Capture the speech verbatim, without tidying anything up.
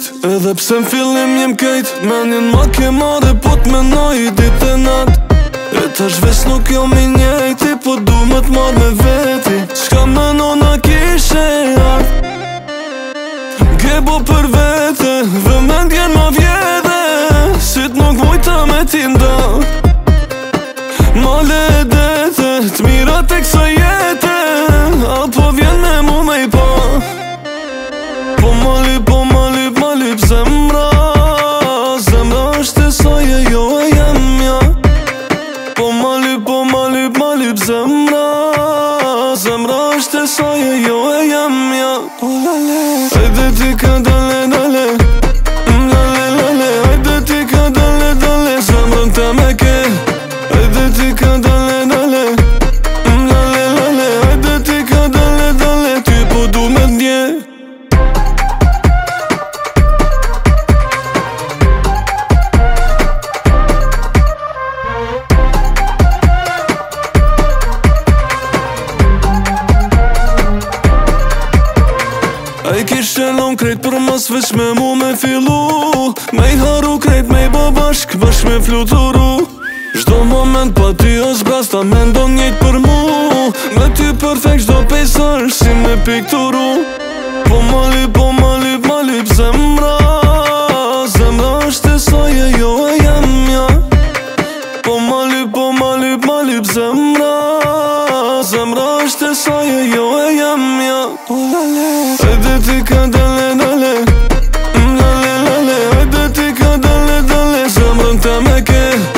shpejt, edhe pse m'fillim jem kejt Menjen ma ke madhe po t'menoj dit e nat E tash veç nuk jo mi njejti Po du më t'mar me veti Qka menona kishe art Gebo për vete Vëmend jen ma vjede Sit nuk vojta me ti nda Ma ledete T'mirat e kësa jete Apo vjen me mu me i pa Po ma lip, po ma lip, ma lip zemra Zemra është e soje, jo e jemja Po ma lip, po ma lip, ma lip zemra Zemra është e soje, jo e jemja O lale Ajde ti ka dale, dale Lale, lale Ajde ti ka dale, dale Zemrën te me ke Ajde ti ka dale, dale Lale, lale Ajde ti ka dale, dale Ty po du me ndje A i kishe lon krejt për mas veç me mu me fillu Me i haru krejt me i bo bashk, bashk me fluturu Zdo moment pa ty është brasta me ndon njejt për mu Me ty perfekt zdo pejsar si me pikturu Po ma lip, po ma lip, ma lip zemra Zemra është e soje, jo e jemja Po ma lip, po ma lip, ma lip zemra Zemra është e soje, jo e jemja O lale Ajde ti ka dale, dale Lale, lale Ajde ti ka dale, dale Zemrën te me ke